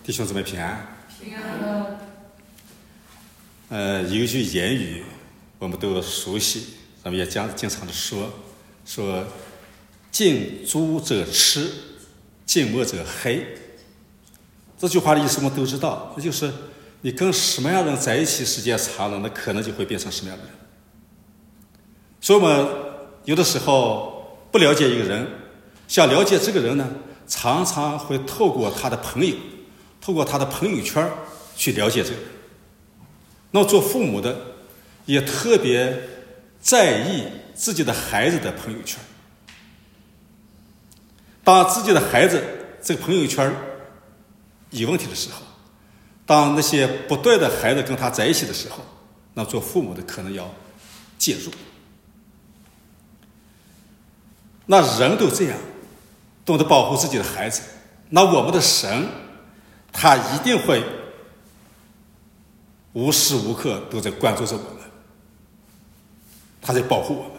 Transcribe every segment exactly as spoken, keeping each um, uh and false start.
弟兄姊妹平安。 平安。 呃，有一句言语我们都熟悉，咱们也经经常的说，说近朱者赤，近墨者黑。这句话的意思我们都知道，那就是你跟什么样的人在一起时间长了，那可能就会变成什么样的人。所以我们有的时候不了解一个人，想了解这个人呢，常常会透过他的朋友，透过他的朋友圈去了解这个人。那么做父母的也特别在意自己的孩子的朋友圈。当自己的孩子这个朋友圈有问题的时候，当那些不对的孩子跟他在一起的时候，那做父母的可能要介入。那人都这样，懂得保护自己的孩子，那我们的神他一定会无时无刻都在关注着我们，他在保护我们。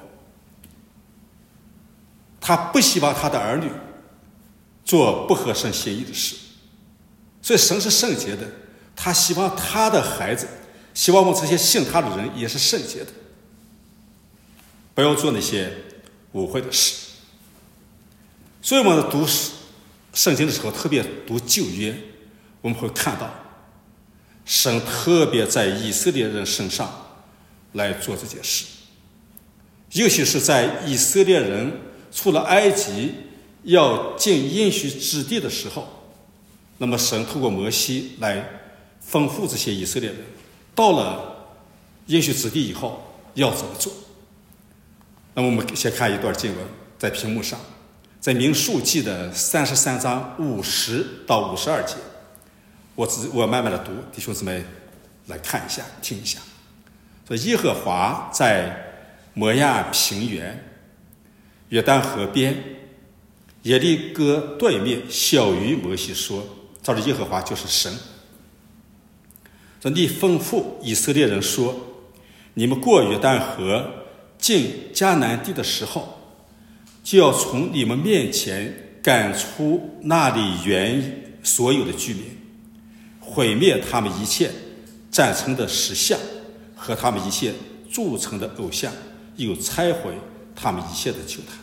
他不希望他的儿女做不合神心意的事，所以神是圣洁的，他希望他的孩子，希望我们这些信他的人也是圣洁的，不要做那些污秽的事。所以我们读圣经的时候，特别读旧约，我们会看到神特别在以色列人身上来做这件事，尤其是在以色列人出了埃及要进应许之地的时候，那么神透过摩西来吩咐这些以色列人，到了应许之地以后要怎么做。那么我们先看一段经文，在屏幕上，在民数记的三十三章五十到五十二节，我只我慢慢的读，弟兄姊妹来看一下，听一下。说耶和华在摩亚平原、约旦河边、耶利哥对面小于摩西说，照着耶和华就是神。说你吩咐以色列人说，你们过约旦河进迦南地的时候，就要从你们面前赶出那里原所有的居民，毁灭他们一切赞成的石像和他们一切铸成的偶像，又拆毁他们一切的旧坛。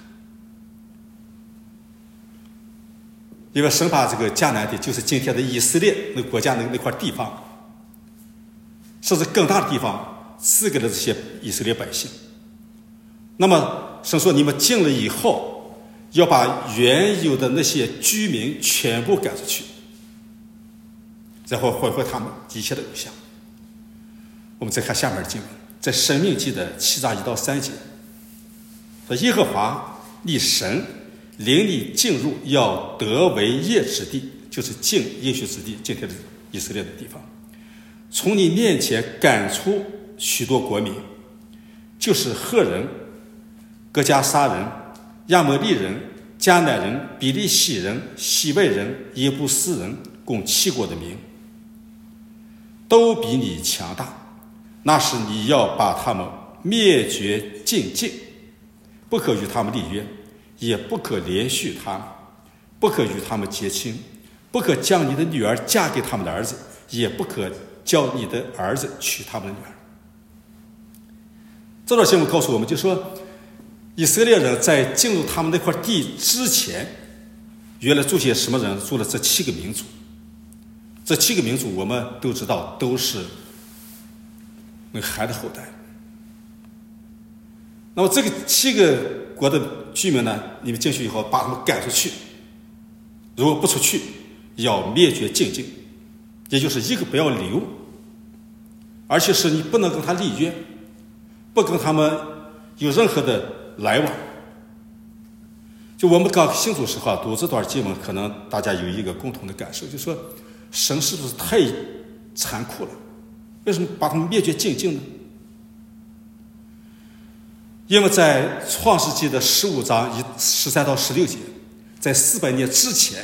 因为神把这个迦南地，就是今天的以色列那个国家那那块地方，甚至更大的地方，赐给了这些以色列百姓。那么神说，你们进了以后，要把原有的那些居民全部赶出去，然后毁坏他们一切的偶像。我们再看下面的经文，在申命记的七章一到三节，说耶和华你神领你进入要得为业之地，就是进应许之地，今天的以色列的地方，从你面前赶出许多国民，就是赫人、哥迦撒人、亚摩利人、迦南人、比利洗人、西魏人、耶布斯人，共七国的民，都比你强大。那时你要把他们灭绝尽尽，不可与他们立约，也不可连续他们，不可与他们结亲，不可将你的女儿嫁给他们的儿子，也不可叫你的儿子娶他们的女儿。这段经文告诉我们，就说以色列人在进入他们那块地之前，原来住些什么人？住了这七个民族。这七个民族我们都知道，都是那个孩的后代。那么这个七个国的居民呢，你们进去以后把他们赶出去，如果不出去，要灭绝尽尽，也就是一个不要留，而且是你不能跟他立约，不跟他们有任何的来往。就我们刚信主时候读这段经文，可能大家有一个共同的感受，就是说神是不是太残酷了？为什么把他们灭绝尽尽呢？因为在创世纪的十五章十三到十六节，在四百年之前，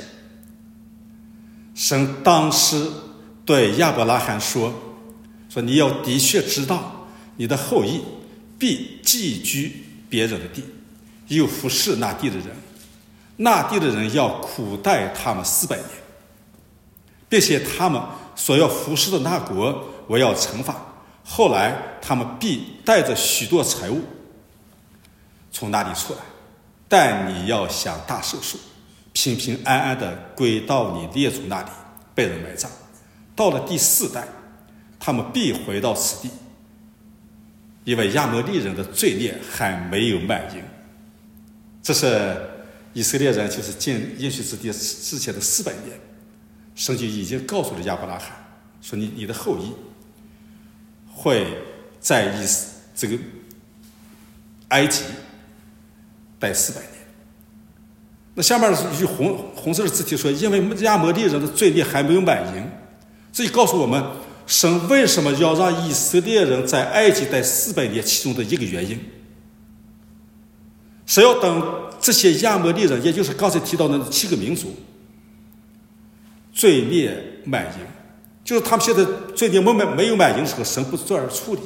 神当时对亚伯拉罕说：“说你要的确知道，你的后裔必寄居别人的地，又服侍那地的人，那地的人要苦待他们四百年， 并且他们所要服侍的那国，我要惩罚。后来他们必带着许多财物从那里出来，但你要享大寿数，平平安安地归到你列祖那里，被人埋葬。到了第四代，他们必回到此地，因为亚摩利人的罪孽还没有满盈。这是以色列人就是进应许之地之前的四百年，圣经已经告诉了亚伯拉罕说你你的后裔会在以这个埃及待四百年。那下面一句红红色的字体说，因为亚摩利人的罪孽还没有满盈，这就告诉我们神为什么要让以色列人在埃及待四百年其中的一个原因。神要等这些亚摩利人，也就是刚才提到的七个民族罪孽满盈，就是他们现在罪孽没有满盈的时候，神不做而处理。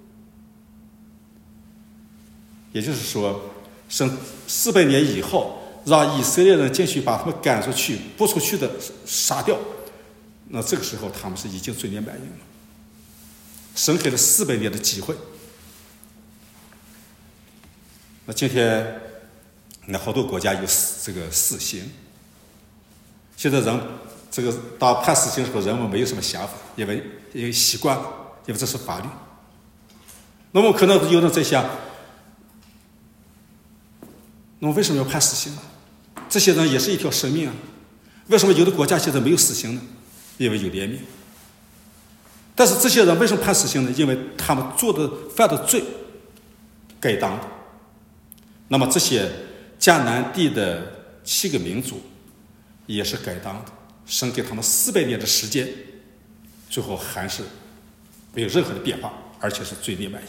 也就是说，神四百年以后让以色列人进去，把他们赶出去，不出去的杀掉，那这个时候他们是已经罪孽满盈了。神给了四百年的机会。那今天那好多国家有这个死刑，现在人这个当判死刑的时候，人们没有什么想法，因为因为习惯了，因为这是法律。那么可能有人在想，那么为什么要判死刑呢？这些人也是一条生命啊，为什么有的国家现在没有死刑呢？因为有怜悯。但是这些人为什么判死刑呢？因为他们做的犯的罪该当的。那么这些迦南地的七个民族也是该当的，神给他们四百年的时间，最后还是没有任何的变化，而且是罪孽满盈。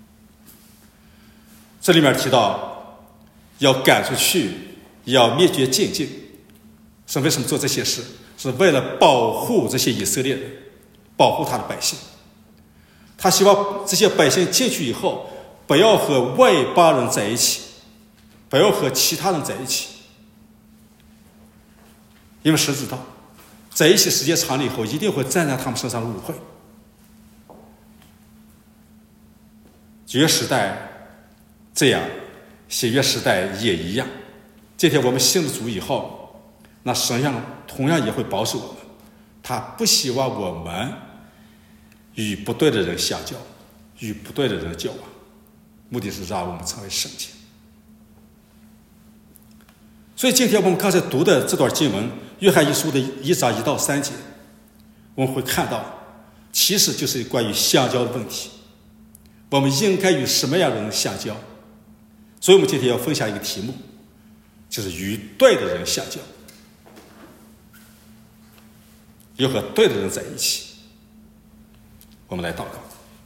这里面提到要赶出去，要灭绝净境，神为什么做这些事？是为了保护这些以色列人，保护他的百姓。他希望这些百姓进去以后，不要和外邦人在一起，不要和其他人在一起，因为神知道在一起时间长了以后，一定会沾染他们身上的污秽。旧约时代这样，新约时代也一样。今天我们信了主以后，那神样同样也会保守我们，他不希望我们与不对的人相交，与不对的人交往，目的是让我们成为圣洁。所以今天我们刚才读的这段经文，约翰一书的一章一到三节，我们会看到其实就是关于相交的问题，我们应该与什么样的人相交。所以我们今天要分享一个题目，就是与对的人相交，要和对的人在一起。我们来祷告。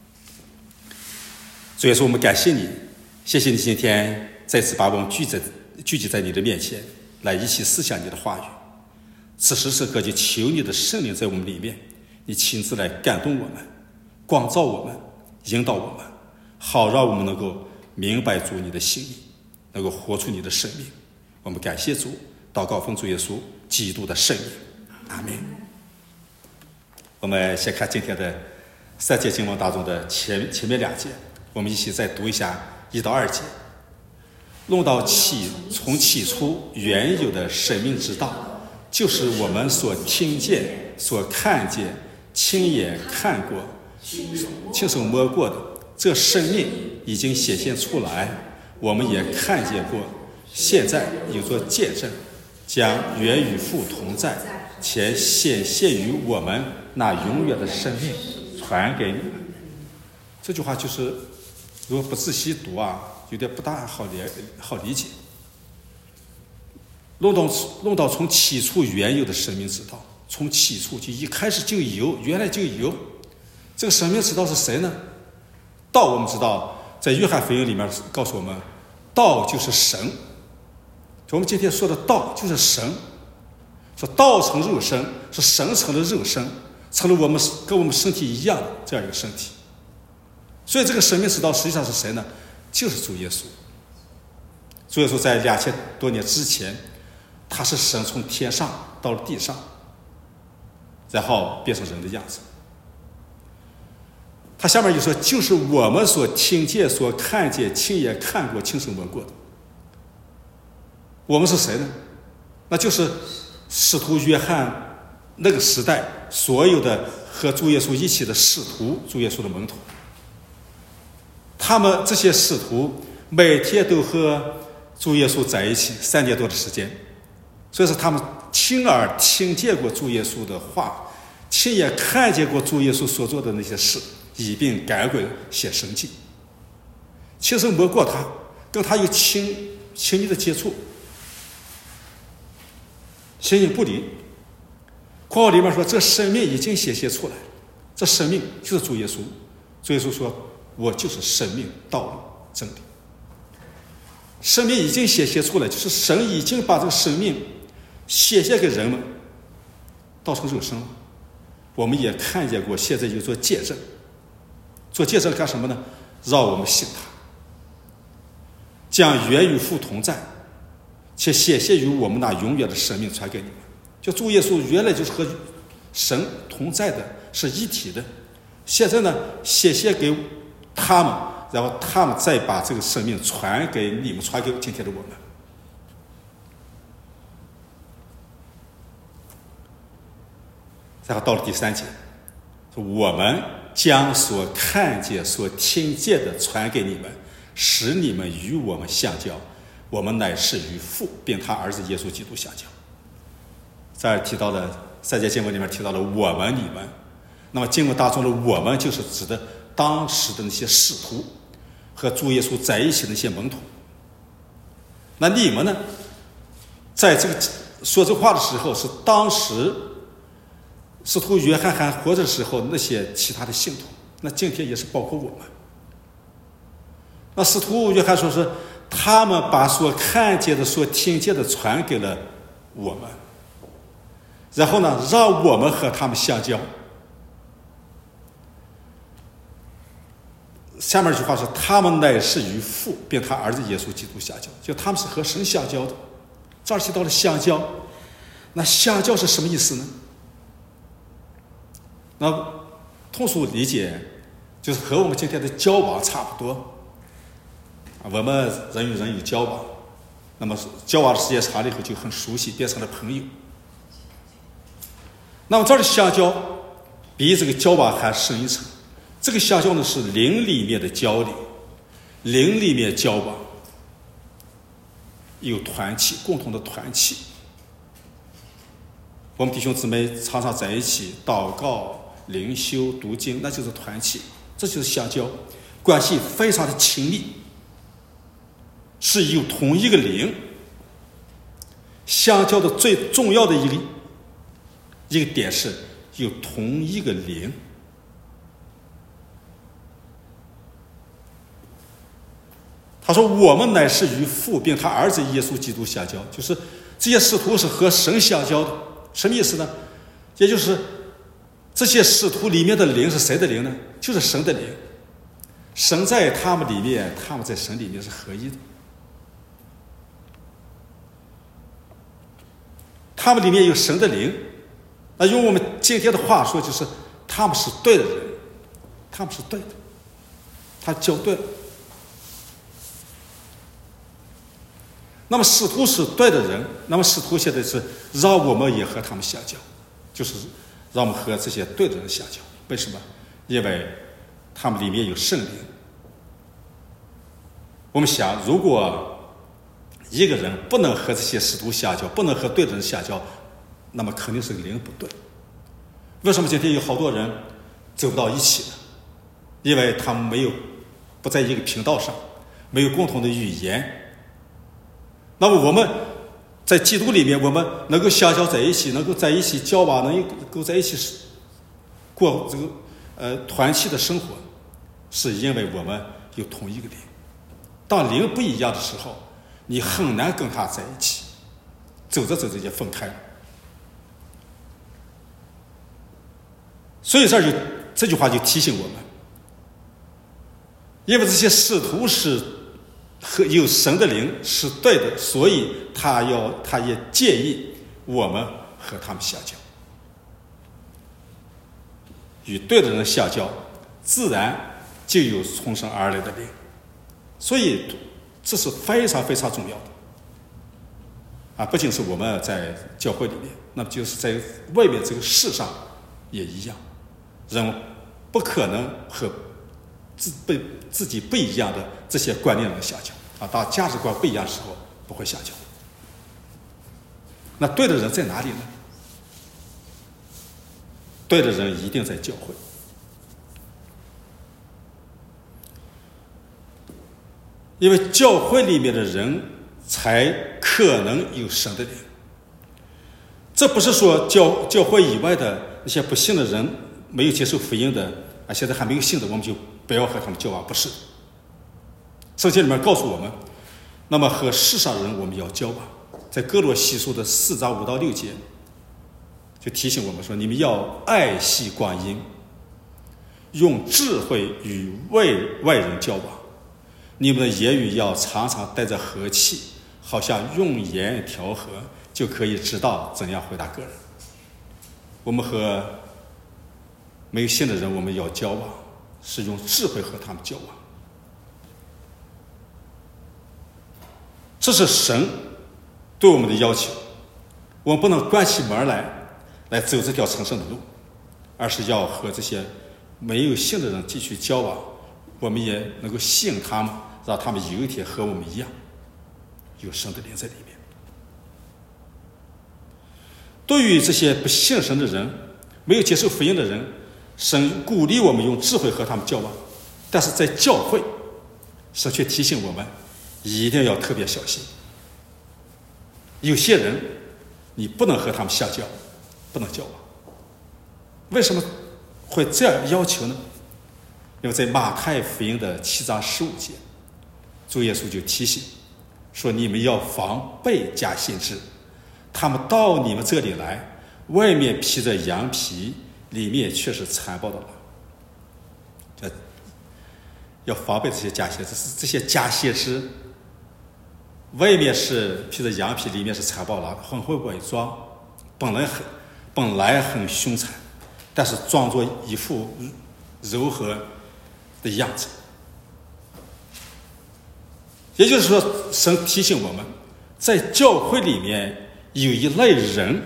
主耶稣，我们感谢你，谢谢你今天再次把我们聚在聚集在你的面前，来一起思想你的话语。此时此刻就求你的圣灵在我们里面，你亲自来感动我们，光照我们，引导我们，好让我们能够明白主你的心意，能够活出你的生命。我们感谢主，祷告奉主耶稣基督的圣名，阿们。我们先看今天的三节经文当中的前前面两节，我们一起再读一下一到二节。论到起从起初原有的生命之道，就是我们所听见、所看见、亲眼看过、亲手摸过的，这生命已经显现出来，我们也看见过，现在有做见证，将原与父同在，且显现于我们那永远的生命传给你们。这句话就是如果不仔细读啊，有点不大好理好理解。论到论到从起初原有的生命之道，从起初就一开始就有，原来就有。这个生命之道是谁呢？道我们知道，在约翰福音里面告诉我们，道就是神。我们今天说的道就是神，说道成肉身，是神成了肉身，成了我们跟我们身体一样的这样一个身体。所以这个生命之道实际上是谁呢？就是主耶稣。主耶稣在两千多年之前，他是神从天上到了地上， 然后变成人的样子。他下面就说，就是我们所听见、所看见、亲眼看过、亲手摸过的。我们是谁呢？那就是使徒约翰那个时代所有的和主耶稣一起的使徒，主耶稣的门徒。他们这些使徒每天都和主耶稣在一起三年多的时间，所以说他们亲耳听见过主耶稣的话，亲眼看见过主耶稣所做的那些事，以便赶鬼显神迹。亲手摸过他，跟他有亲亲密的接触，形影不离。括号里面说，这生命已经显现出来，这生命就是主耶稣。主耶稣说，我就是生命、道路、真理。生命已经显现出来，就是神已经把这个生命显现给人们，道成肉身了。我们也看见过，现在就做见证。做见证干什么呢？让我们信他，将原与父同在，且显现于我们那永远的生命传给你们。就主耶稣原来就是和神同在的，是一体的，现在呢显现给他们，然后他们再把这个生命传给你们，传给今天的我们。然后到了第三节，我们将所看见、所听见的传给你们，使你们与我们相交。我们乃是与父并他儿子耶稣基督相交。这儿提到了三节经文里面提到了我们、你们。那么经文当中的我们，就是指的当时的那些使徒和主耶稣在一起的那些门徒。那你们呢？在这个说这话的时候，是当时使徒约翰还活着的时候那些其他的信徒，那今天也是包括我们。那使徒约翰说是他们把所看见的、所听见的传给了我们，然后呢，让我们和他们相交。下面一句话是，他们乃是与父并他儿子耶稣基督相交，就他们是和神相交的。这儿提到了相交，那相交是什么意思呢？那通俗理解就是和我们今天的交往差不多。我们人与人有交往，那么交往的时间长了以后就很熟悉，变成了朋友。那么这儿的相交比这个交往还深一层。这个相交呢是灵里面的交流，灵里面交往，有团契，共同的团契。我们弟兄姊妹常常在一起祷告、灵修、读经，那就是团契，这就是相交，关系非常的亲密，是有同一个灵。相交的最重要的一个一个点是有同一个灵。他说我们乃是与父并他儿子耶稣基督相交，就是这些使徒是和神相交的。什么意思呢？也就是这些使徒里面的灵是谁的灵呢？就是神的灵。神在他们里面，他们在神里面是合一的。他们里面有神的灵，那用我们今天的话说，就是他们是对的人，他们是对的，他交对了。那么使徒是对的人，那么使徒现在是让我们也和他们相交，就是让我们和这些对的人相交。为什么？因为他们里面有圣灵。我们想，如果一个人不能和这些使徒相交，不能和对的人相交，那么肯定是个灵不对。为什么今天有好多人走不到一起呢？因为他们没有不在一个频道上，没有共同的语言。那么我们在基督里面，我们能够相交在一起，能够在一起交往，能够在一起过这个呃团契的生活，是因为我们有同一个灵。当灵不一样的时候，你很难跟他在一起，走着走着就分开了。所以这儿就这句话就提醒我们，因为这些使徒是和有神的灵是对的，所以他要他也建议我们和他们相交。 与对的人相交，自然就有从神而来的灵。所以这是非常非常重要的啊！不仅是我们在教会里面，那么就是在外面这个世上也一样，人不可能和自被自己不一样的这些观念人相交啊，当价值观不一样的时候不会相交。那对的人在哪里呢？对的人一定在教会，因为教会里面的人才可能有神的灵。这不是说教教会以外的那些不信的人，没有接受福音的啊，现在还没有信的，我们就不要和他们交往，不是。圣经里面告诉我们，那么和世上人我们要交往。在哥罗西书的四章五到六节就提醒我们说，你们要爱惜光阴，用智慧与外外人交往，你们的言语要常常带着和气，好像用盐调和，就可以知道怎样回答个人。我们和没有信的人我们要交往，是用智慧和他们交往。这是神对我们的要求，我们不能关起门来来走这条成圣的路，而是要和这些没有信的人继续交往，我们也能够吸引他们，让他们有一天和我们一样有神的灵在里面。对于这些不信神的人，没有接受福音的人，神鼓励我们用智慧和他们交往，但是在教会，神却提醒我们一定要特别小心。有些人你不能和他们相交，不能交往。为什么会这样要求呢？因为在马太福音的七章十五节，主耶稣就提醒说，你们要防备假先知，他们到你们这里来，外面披着羊皮，里面却是残暴的狼。要防备这些假先知，这些假先知外面是披着羊皮，里面是残暴狼，很会伪装，本来很本来很凶残，但是装作一副柔和的样子。也就是说，神提醒我们，在教会里面有一类人，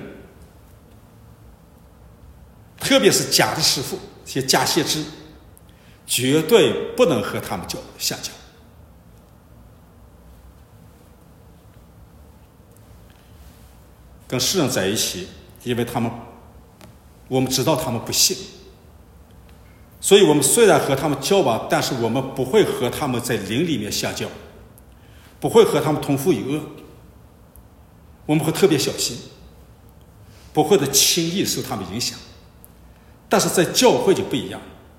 特别是假的师傅，这些假先知，绝对不能和他们交相交。跟世人在一起，因为他们我们知道他们不信，所以我们虽然和他们交往，但是我们不会和他们在灵里面相交，不会和他们同父与恶，我们会特别小心，不会的轻易受他们影响。但是在教会就不一样，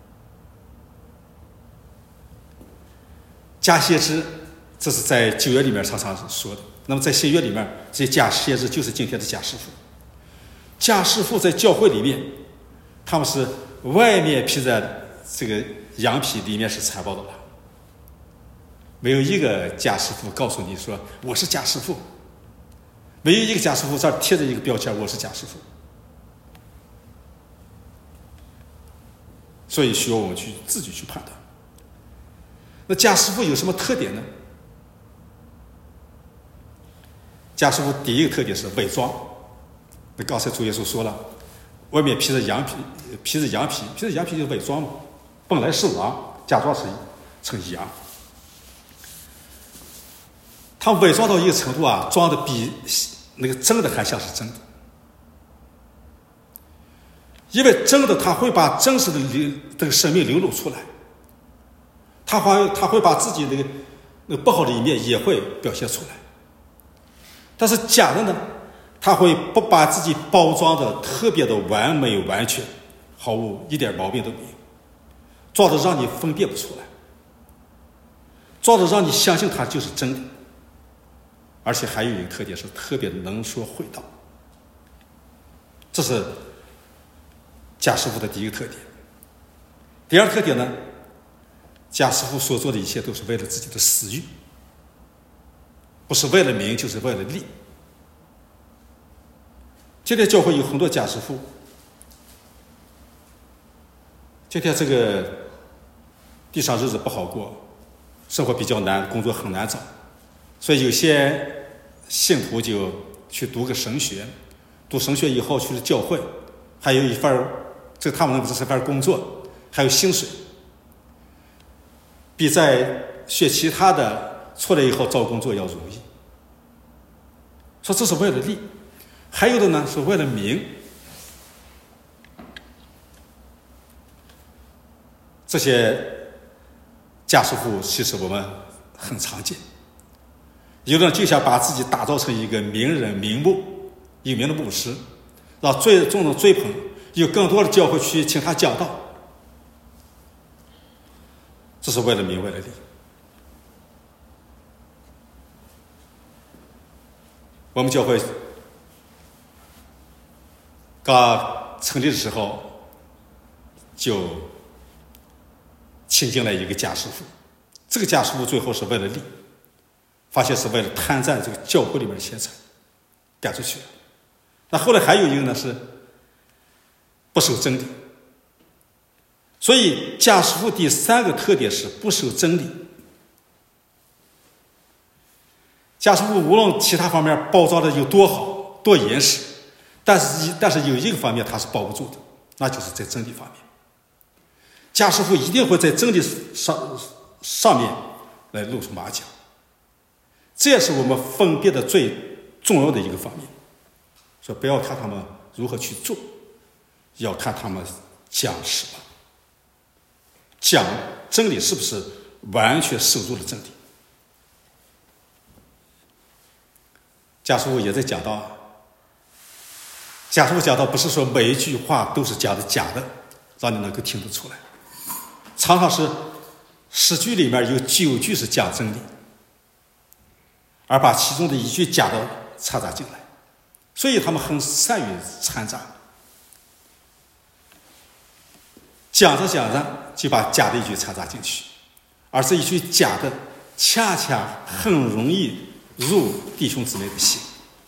假先知这是在旧约里面常常说的，那么在新约里面，这些假先知就是今天的假师傅。假师傅在教会里面，他们是外面披着这个羊皮，里面是残暴的狼。没有一个假师傅告诉你说我是假师傅，没有一个假师傅这儿贴着一个标签我是假师傅。所以需要我们去自己去判断。那假师傅有什么特点呢？假师傅第一个特点是伪装。那刚才主耶稣说了，外面披着羊皮，披着羊皮，披着羊皮就是伪装嘛，本来是狼，假装是成羊。他伪装到一个程度啊，装的比那个真的还像是真的。因为真的他会把真实的流这个生命流露出来，他会他会把自己那个那个不好的一面也会表现出来。但是假的呢，他会不把自己包装的特别的完美完全，毫无一点毛病都没有，装的让你分辨不出来，装的让你相信他就是真的。而且还有一个特点是特别能说会道，这是假师傅的第一个特点。第二个特点呢，假师傅所做的一切都是为了自己的私欲，不是为了名就是为了利。今天教会有很多假师傅， 今天这个地上日子不好过，生活比较难，工作很难找，所以有些信徒就去读个神学，读神学以后去教会，还有一份这他们这是份工作，还有薪水，比在学其他的出来以后找工作要容易。说这是为了利，还有的呢是为了名。这些家师傅其实我们很常见，有的人就想把自己打造成一个名人名牧，有名的牧师，让最众人追捧，有更多的教会去请他讲道，这是为了名为了利。我们教会刚成立的时候就请进来一个家师傅，这个家师傅最后是为了利，发现是为了贪占这个教会里面的钱财，赶出去了。那后来还有一个呢是不守真理，所以家师傅第三个特点是不守真理。家师傅无论其他方面包装的有多好多严实，但是但是有一个方面他是包不住的，那就是在真理方面。家师傅一定会在真理上上面来露出马脚，这也是我们分辨的最重要的一个方面。所以不要看他们如何去做，要看他们讲什么，讲真理是不是完全守住了真理。家师傅也在讲到，家师傅讲到不是说每一句话都是讲的假的，让你能够听得出来。常常是十句里面有九句是讲真理，而把其中的一句假的掺杂进来，所以他们很善于掺杂，讲着讲着就把假的一句掺杂进去，而这一句假的恰恰很容易入弟兄姊妹的心。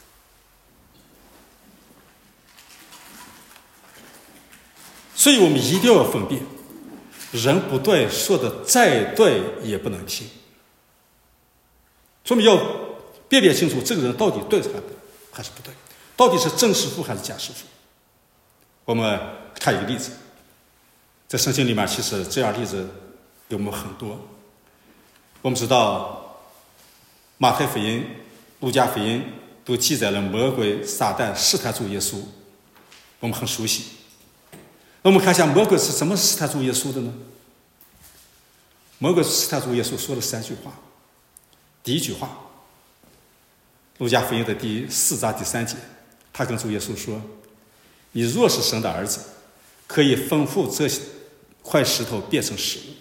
所以我们一定要分辨，人不对，说的再对也不能听。所以要辨别清楚这个人到底对还是不对，到底是真师傅还是假师傅。我们看一个例子，在圣经里面其实这样的例子有我们很多。我们知道马太福音、路加福音都记载了魔鬼撒旦试探主耶稣，我们很熟悉。那我们看一下魔鬼是怎么试探主耶稣的呢？魔鬼试探主耶稣说了三句话。第一句话，路加福音的第四章第三节，他跟主耶稣说：“你若是神的儿子，可以吩咐这块石头变成食物。”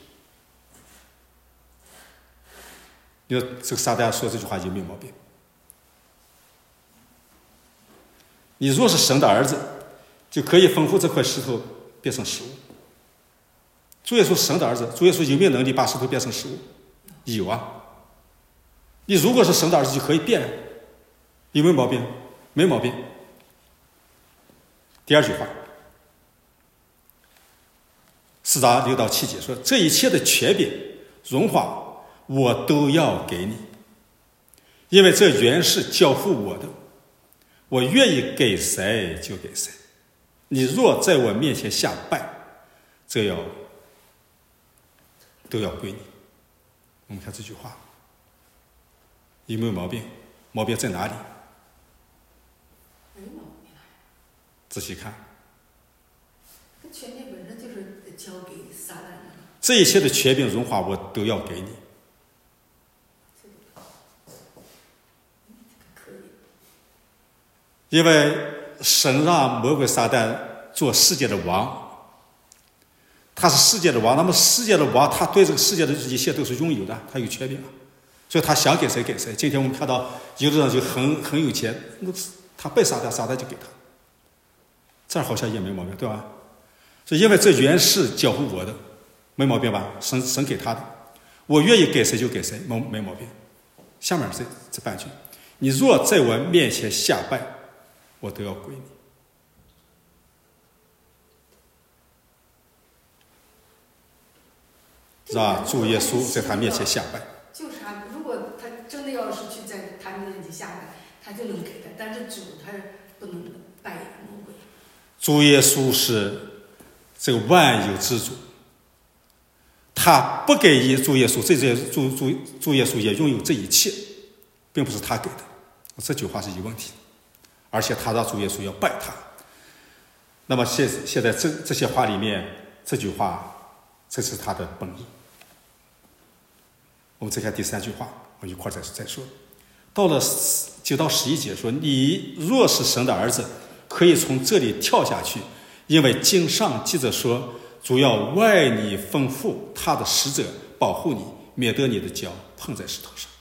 你说这个撒旦说这句话有没有毛病？你若是神的儿子，就可以吩咐这块石头变成食物。主耶稣神的儿子，主耶稣有没有能力把石头变成食物？有啊。你如果是神的儿子，就可以变，有没有毛病？没毛病。第二句话，四章六到七节说：“这一切的权柄、荣华，我都要给你，因为这原是交付我的，我愿意给谁就给谁。你若在我面前下拜，这要都要归你。”我们看这句话有没有毛病？毛病在哪里？ 没毛病。 仔细看， 权柄本身就是交给撒旦的。 这一切的权柄荣华我都要给你。 可以。 因为神让魔鬼撒旦做世界的王，他是世界的王，那么世界的王他对这个世界的一切都是拥有的，他有权柄啊，所以他想给谁给谁。今天我们看到有的人就很很有钱，他被撒旦，撒旦就给他，这样好像也没毛病，对吧？所以因为这原是交付我的，没毛病吧？神神给他的，我愿意给谁就给谁，没没毛病。下面这这半句，你若在我面前下拜，我都要归你。 让主耶稣在他面前下拜。 就是他，如果他真的要是去在他面前下拜，他就能给他，但是主他不能拜魔鬼。 主耶稣是这个万有之主，他不给予主耶稣，这些主主主耶稣也拥有这一切，并不是他给的。这句话是有问题，而且他让主耶稣要拜他。那么现现在这这些话里面，这句话这是他的本意。我们再看第三句话，我们一块再再说。到了九到十一节说：“你若是神的儿子，可以从这里跳下去，因为经上记着说，主要为你吩咐他的使者保护你，免得你的脚碰在石头上。”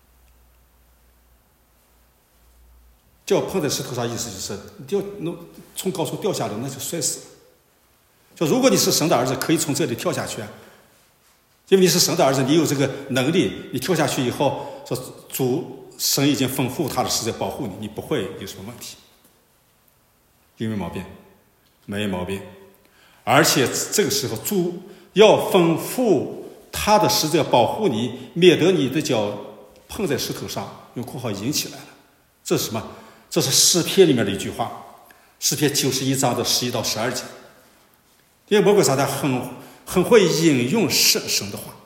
脚碰在石头上，意思就是掉能从高处掉下来，那就摔死了。就如果你是神的儿子，可以从这里跳下去啊，因为你是神的儿子，你有这个能力，你跳下去以后，说主神已经吩咐他的使者保护你，你不会有什么问题。有没有毛病？没毛病。而且这个时候，主要吩咐他的使者保护你，免得你的脚碰在石头上，用括号引起来了。这是什么？这是诗篇里面的一句话，诗篇九十一章的十一到十二节。因为魔鬼撒旦很很会引用神神的话，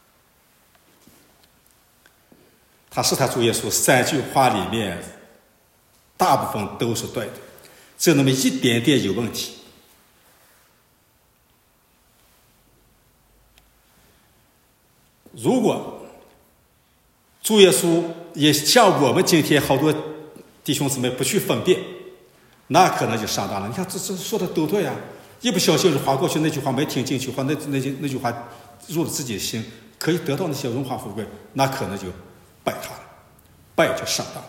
他试探主耶稣三句话里面，大部分都是对的，只有那么一点点有问题。如果主耶稣也像我们今天好多弟兄姊妹不去分辨，那可能就上当了。你看这这说的都对啊，一不小心就划过去，那句话没听进去，或那那句那句话入了自己的心，可以得到那些荣华富贵，那可能就拜他了，拜就上当了。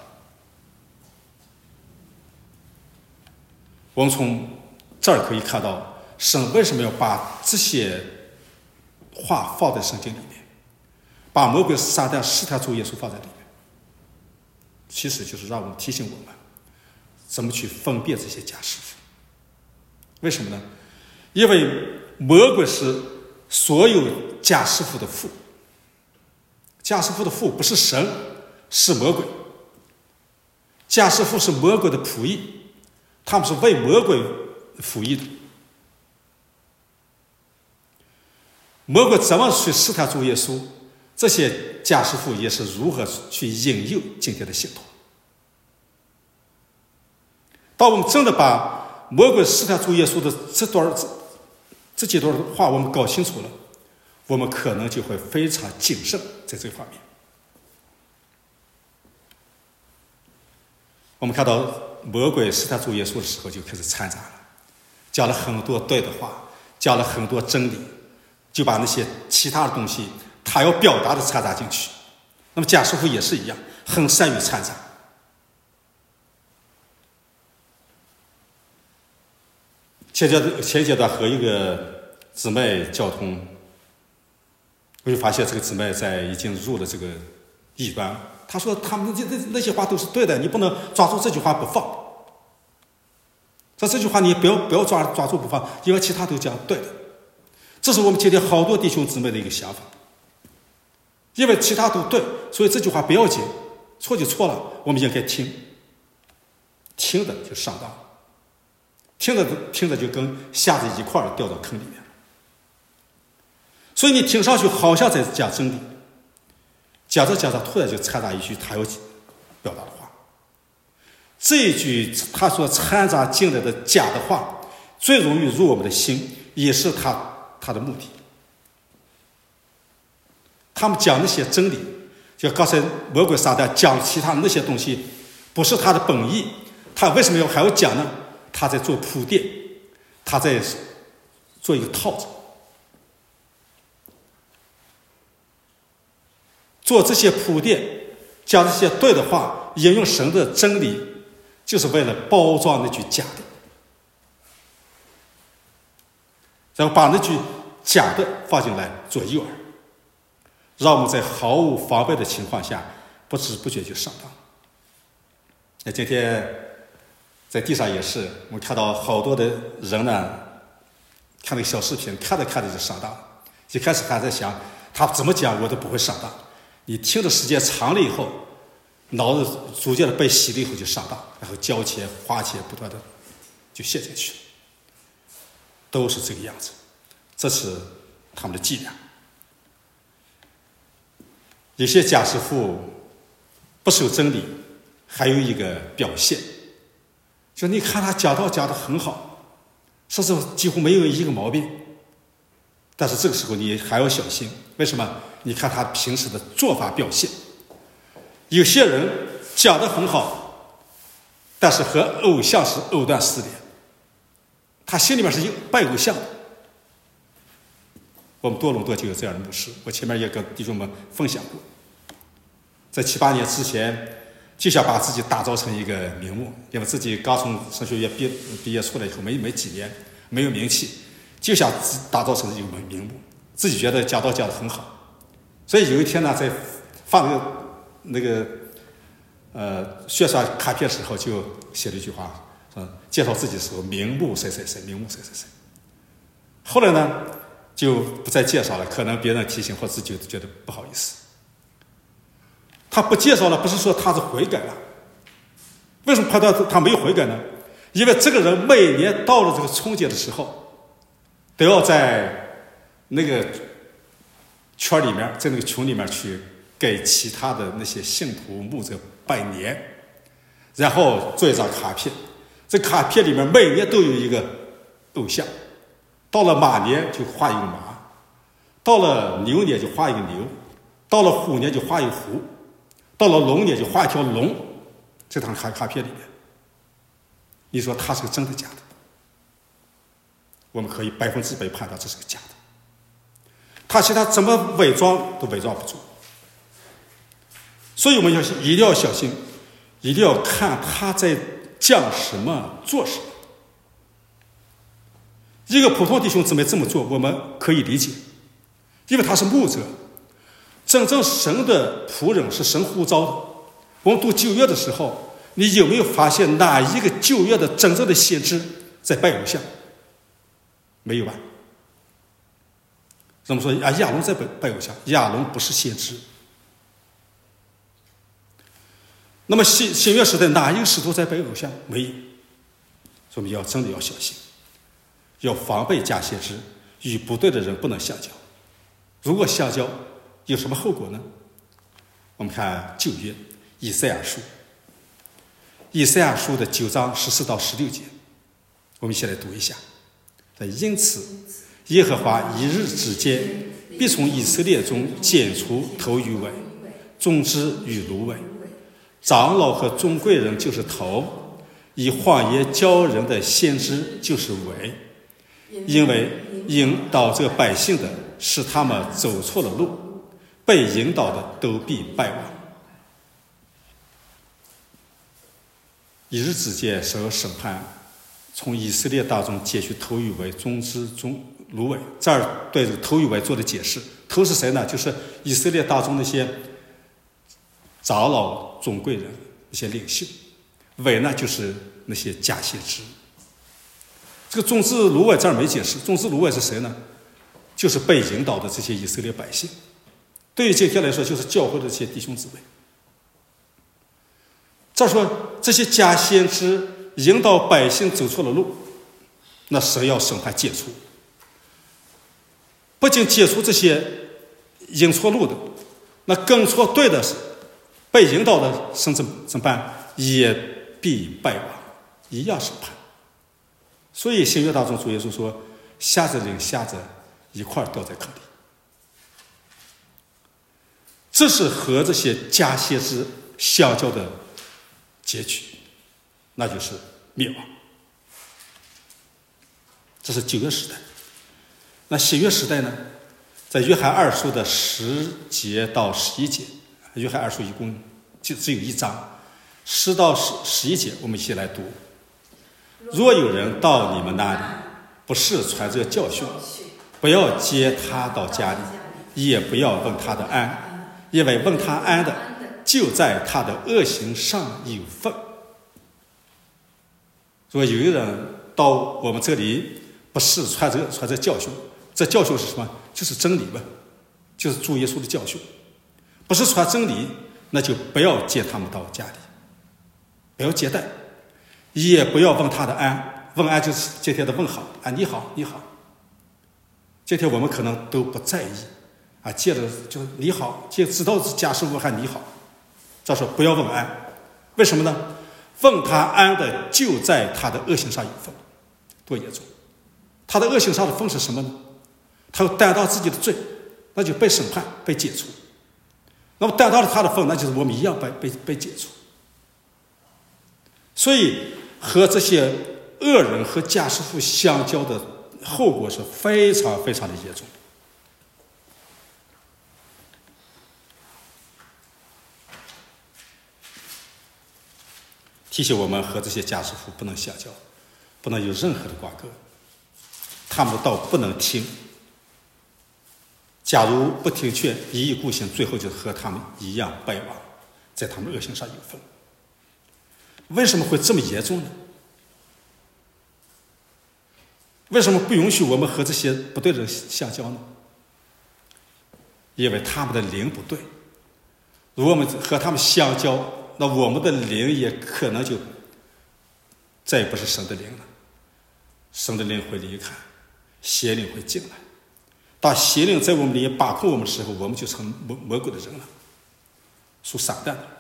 我们从这儿可以看到，神为什么要把这些话放在圣经里面，把魔鬼撒旦试探主耶稣放在里面，其实就是让我们提醒我们怎么去分辨这些假师傅。为什么呢？因为魔鬼是所有假师傅的父，假师傅的父不是神，是魔鬼。假师傅是魔鬼的仆役，他们是为魔鬼服役的。魔鬼怎么去试探主耶稣，这些假师傅也是如何去引诱今天的信徒。当我们真的把魔鬼试探主耶稣的这段这这几段话我们搞清楚了，我们可能就会非常谨慎在这方面。我们看到魔鬼试探主耶稣的时候就开始掺杂了，讲了很多对的话，讲了很多真理，就把那些其他的东西他要表达的掺杂进去。那么假师傅也是一样，很善于掺杂。前阶段前阶段和一个姊妹交通，我就发现这个姊妹在已经入了这个异端。她说他们那那那些话都是对的，你不能抓住这句话不放。说这句话你不要不要抓抓住不放，因为其他都讲对的。这是我们今天好多弟兄姊妹的一个想法，因为其他都对，所以这句话不要紧，错就错了，我们应该听，听的就上当，听着听着就跟瞎子一块儿掉到坑里面了。所以你听上去好像在讲真理，讲着讲着突然就掺杂一句他要表达的话，这一句他所掺杂进来的假的话最容易入我们的心，也是他他的目的。他们讲那些真理，就刚才魔鬼撒旦讲其他的那些东西，不是他的本意，他为什么要还要讲呢？他在做铺垫，他在做一个套子，做这些铺垫，讲这些对的话，引用神的真理，就是为了包装那句假的，然后把那句假的放进来做诱饵，让我们在毫无防备的情况下不知不觉就上当。那今天在地上也是，我们看到好多的人呢，看那个小视频，看着看着就上当了。 一开始还在想他怎么讲我都不会上当，你听的时间长了以后，脑子逐渐的被洗了以后就上当，然后交钱花钱不断的就陷进去了，都是这个样子，这是他们的伎俩。有些假师傅不守真理，还有一个表现，就你看他讲道讲得很好，甚至几乎没有一个毛病，但是这个时候你还要小心，为什么？你看他平时的做法表现，有些人讲得很好，但是和偶像是藕断丝连，他心里面是有拜偶像的。我们多伦多就有这样的牧师，我前面也跟弟兄们分享过，在七八年之前就想把自己打造成一个名牧，因为自己刚从神学院毕毕业出来以后没没几年，没有名气，就想打造成一个名牧，自己觉得讲道讲得很好，所以有一天呢，在放那个那个呃宣传卡片的时候，就写了一句话，说介绍自己的时候，名牧谁谁谁，名牧谁谁谁。后来呢，就不再介绍了，可能别人提醒或自己觉得不好意思。他不介绍了，不是说他是悔改了。为什么判断他没有悔改呢？因为这个人每年到了这个春节的时候，都要在那个圈里面，在那个群里面去给其他的那些信徒牧者拜年，然后做一张卡片。这卡片里面每年都有一个偶像，到了马年就画一个马，到了牛年就画一个牛，到了虎年就画一个虎，到了龙年就画一条龙，这张卡卡片里面，你说它是个真的假的？我们可以百分之百判断这是个假的。他其他怎么伪装都伪装不住，所以我们要一定要小心，一定要看他在讲什么做什么。一个普通弟兄姊妹这么做我们可以理解，因为他是牧者，真正神的仆人是神呼召的。我们读旧约的时候，你有没有发现哪一个旧约的真正的先知在拜偶像？没有吧？怎么说啊？亚伦在拜拜偶像，亚伦不是先知。那么新新约时代哪一个使徒在拜偶像？没有。所以我们要真的要小心，要防备假先知，与不对的人不能相交。如果相交，有什么后果呢？我们看旧约以赛亚书，以赛亚书的九章十四到十六节，我们一起来读一下。因此，耶和华一日之间，必从以色列中剪除头与尾，种枝与芦苇。长老和尊贵人就是头，以谎言教人的先知就是尾，因为引导这百姓的是他们走错了路，被引导的都必败亡。一日之间，神要审判从以色列当中截取头与尾、种枝、种芦苇。这儿对头与尾做的解释，头是谁呢？就是以色列当中那些长老、尊贵人、一些领袖；尾呢，就是那些假先知。这个种枝芦苇这儿没解释，种枝芦苇是谁呢？就是被引导的这些以色列百姓。对于今天来说，就是教会的这些弟兄姊妹。这说这些假先知引导百姓走错了路，那神要审判解除。不仅解除这些引错路的，那跟错对的被引导的神怎怎么办？也必败亡，一样审判。所以新约当中主耶稣说，瞎子领瞎子一块掉在坑里。这是和这些假先知相交的结局，那就是灭亡。这是旧约时代。那新约时代呢？在约翰二书的十节到十一节，约翰二书一共就只有一章，十到十十一节，我们一起来读。若有人到你们那里，不是传这教训，不要接他到家里，也不要问他的安，因为问他安的，就在他的恶行上有份。如果有一人到我们这里，不是传这传这教训，这教训是什么？ 就是真理嘛，就是主耶稣的教训。不是传真理，那就不要接他们到家里，不要接待，也不要问他的安。问安就是今天的问好啊，你好，你好。今天我们可能都不在意啊，接着就你好，接知道家师傅喊你好。再说不要问安，为什么呢？问他安的就在他的恶行上有份，多严重！他的恶行上的份是什么呢？他要担当自己的罪，那就被审判、被解除。那么担当了他的份，那就是我们一样被被被解除。所以和这些恶人和家师傅相交的后果是非常非常的严重。提醒我们和这些家师傅不能相交，不能有任何的瓜葛，他们的道不能听。假如不听劝，一意孤行，最后就和他们一样败亡，在他们恶行上有份。为什么会这么严重呢？为什么不允许我们和这些不对的人相交呢？因为他们的灵不对。如果我们和他们相交，那我们的灵也可能就再也不是神的灵了。神的灵会离开，邪灵会进来。当邪灵在我们里面把控我们的时候，我们就成魔魔鬼的人了，属撒旦的。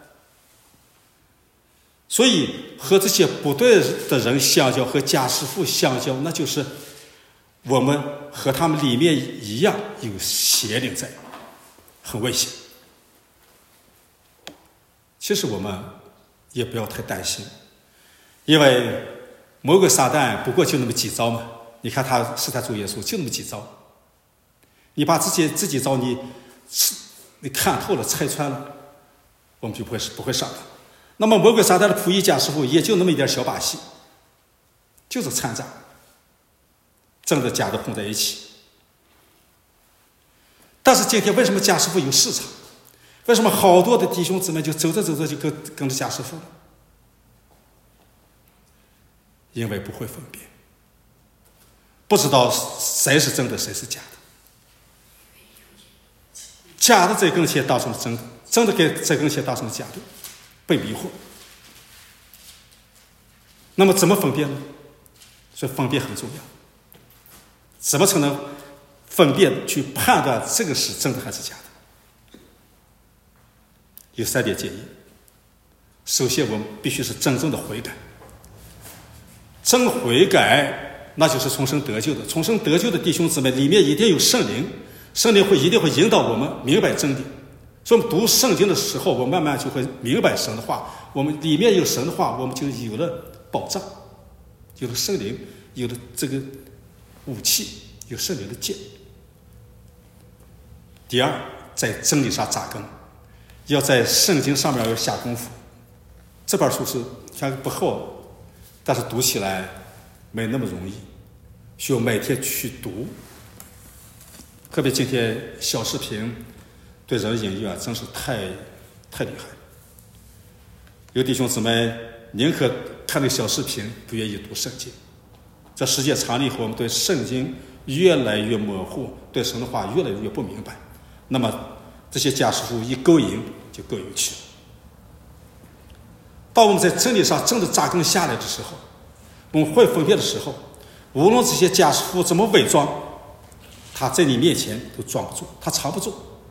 所以和这些不对的人相交，和家师傅相交，那就是我们和他们里面一样有邪灵在，很危险。其实我们也不要太担心，因为魔鬼撒旦不过就那么几招嘛。你看他试探主耶稣就那么几招，你把自己自己招你你看透了拆穿了，我们就不会不会上当。那么魔鬼撒旦的仆役家师傅也就那么一点小把戏，就是掺杂，真的假的混在一起。但是今天为什么家师傅有市场？为什么好多的弟兄姊妹就走着走着就跟跟着家师傅了？因为不会分辨，不知道谁是真的，谁是假的。假的在跟前当成了真的，真的给在跟前当成了假的，被迷惑。那么怎么分辨呢？所以分辨很重要。怎么才能分辨去判断这个是真的还是假的？有三点建议。首先，我们必须是真正的悔改。真悔改，那就是重生得救的。重生得救的弟兄姊妹里面一定有圣灵，圣灵会一定会引导我们明白真理。所以我们读圣经的时候，我慢慢就会明白神的话。我们里面有神的话，我们就有了保障，有了圣灵，有了这个武器，有圣灵的剑。第二，在真理上扎根，要在圣经上面要下功夫。这本书是虽然不厚，但是读起来没那么容易，需要每天去读。特别今天小视频对人引诱啊，真是太太厉害。有弟兄姊妹宁可看那个小视频，不愿意读圣经。这时间长了以后，我们对圣经越来越模糊，对神的话越来越不明白。那么这些家师傅一勾引就勾引去了。当我们在真理上真的扎根下来的时候，我们会分辨的时候，无论这些家师傅怎么伪装，他在你面前都装不住，他藏不住。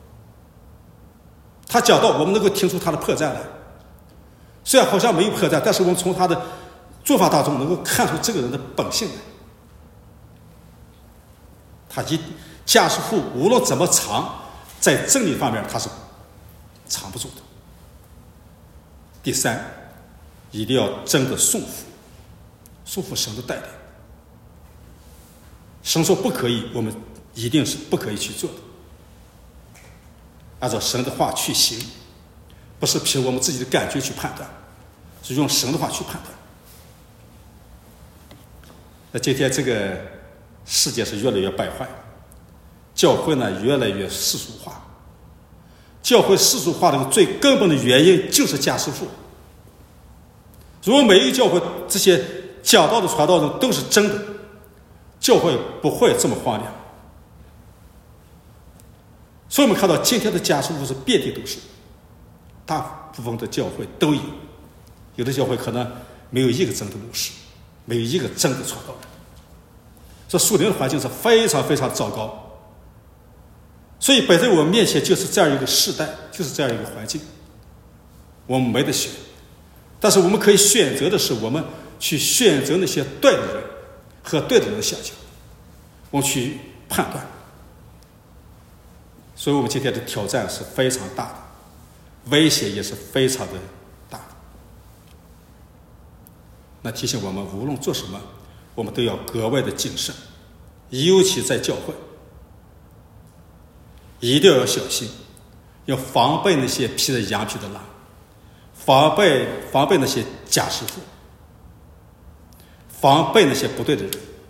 他讲到我们能够听出他的破绽来，虽然好像没有破绽，但是我们从他的做法当中能够看出这个人的本性来。他一家师傅无论怎么藏，在真理方面他是藏不住的。第三，一定要真的顺服，顺服神的带领。神说不可以，我们一定是不可以去做的。按照神的话去行，不是凭我们自己的感觉去判断，是用神的话去判断。那今天这个世界是越来越败坏，教会呢越来越世俗化。教会世俗化的最根本的原因就是家师傅。如果每一个教会这些讲道的传道人都是真的，教会不会这么荒凉。 所以我们看到今天的假师傅是遍地都是，大部分的教会都有，有的教会可能没有一个真的牧师，没有一个真的传道人。这属灵的环境是非常非常糟糕。所以摆在我们面前就是这样一个世代，就是这样一个环境，我们没得选。但是我们可以选择的是，我们去选择那些对的人和对的人相交，我们去判断。所以我们今天的挑战是非常大的，危险也是非常的大的。那提醒我们，无论做什么，我们都要格外的谨慎，尤其在教会，一定要小心，要防备那些披着羊皮的狼，防备防备那些假师傅，防备那些不对的人。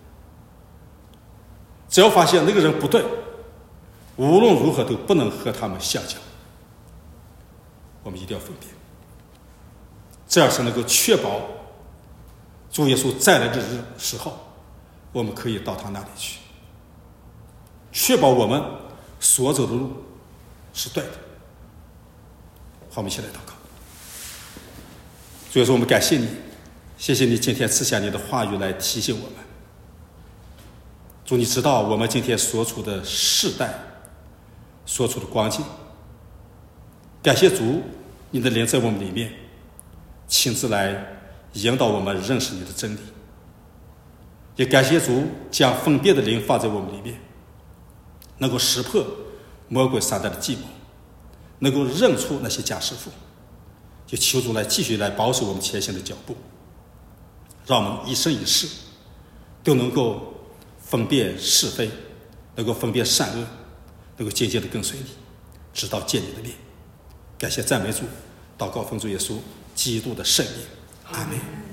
只要发现那个人不对，无论如何都不能和他们相交，我们一定要分辨，这样是能够确保主耶稣再来的时候，我们可以到他那里去，确保我们所走的路是对的。好，我们一起来祷告。主耶稣，我们感谢你，谢谢你今天赐下你的话语来提醒我们。主，你知道我们今天所处的世代，所处的光景。感谢主，你的灵在我们里面，亲自来引导我们认识你的真理。也感谢主将分辨的灵放在我们里面，能够识破魔鬼撒旦的计谋，能够认出那些假师傅。就求主来继续来保守我们前行的脚步，让我们一生一世都能够分辨是非，能够分辨善恶，能够渐渐地跟随你，直到见你的面。感谢赞美主，祷告奉主耶稣基督的圣名，阿们。